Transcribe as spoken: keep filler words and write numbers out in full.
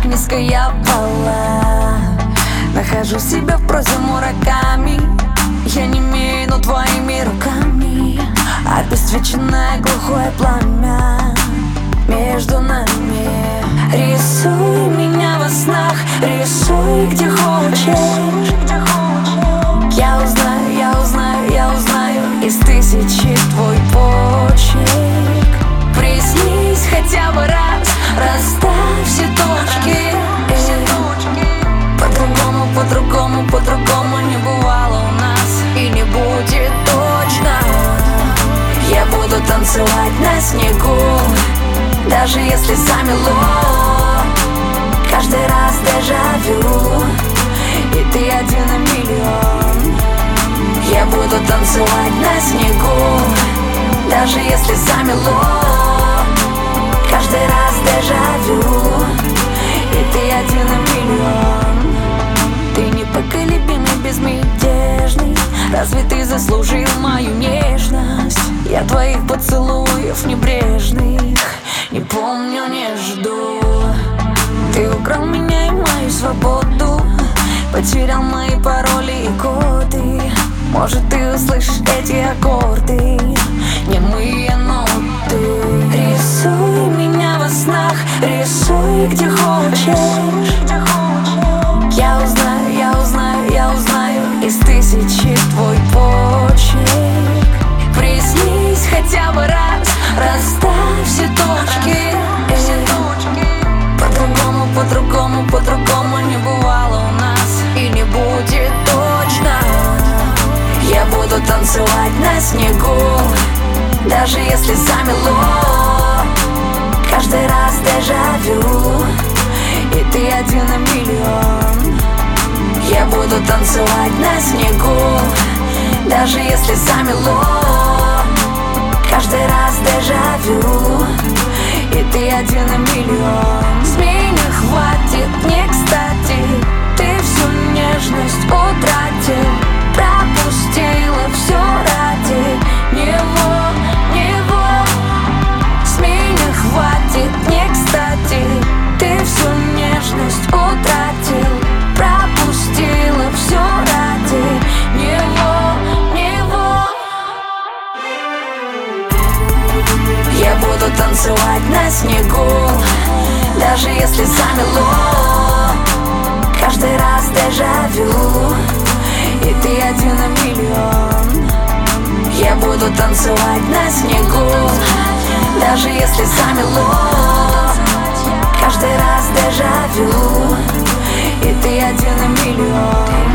так низко я пала. Нахожу себя в прозе мураками. Я не имею, но твоими руками обесцвеченное глухое пламя между нами. Рисуй меня во снах, рисуй где хочешь. Я узнаю, я узнаю, я узнаю из тысячи твой почерк. Приснись хотя бы раз, расставь все точки. По-другому, по-другому, по-другому не бывало у нас и не будет точно. Я буду танцевать на снегу, даже если замело. Каждый раз дежавю, и ты один на миллион. Я буду танцевать на снегу, даже если замело. Каждый раз дежавю, и ты один на миллион. Ты непоколебимый, безмятежный. Разве ты заслужил мою нежность? Я твоих поцелуев небрежных не помню, не жду. Ты украл меня и мою свободу, потерял мои пароли и коды. Может, ты услышишь эти аккорды, немые ноты. Рисуй меня во снах, рисуй где хочешь. Я узнаю, я узнаю, я узнаю из тысячи твой почерк. Приснись хотя бы раз, расставь все точки. По-другому, по-другому, по-другому не бывало у нас и не будет точно. Я буду танцевать на снегу, даже если замело. Каждый раз дежавю, и ты один на миллион. Я буду танцевать на снегу, даже если замело. Каждый раз дежавю, и ты один на миллион. Змей не хватит, не кстати. Ты всю нежность утратил, пропустила все ради него, него. Змей не хватит, не кстати. Ты всю нежность утратил, пропустила все ради него, него. Я буду танцевать на снегу, даже если замело. Каждый раз дежавю, и ты один на миллион. Я буду танцевать на снегу, даже если замело. Каждый раз дежавю, и ты один на миллион.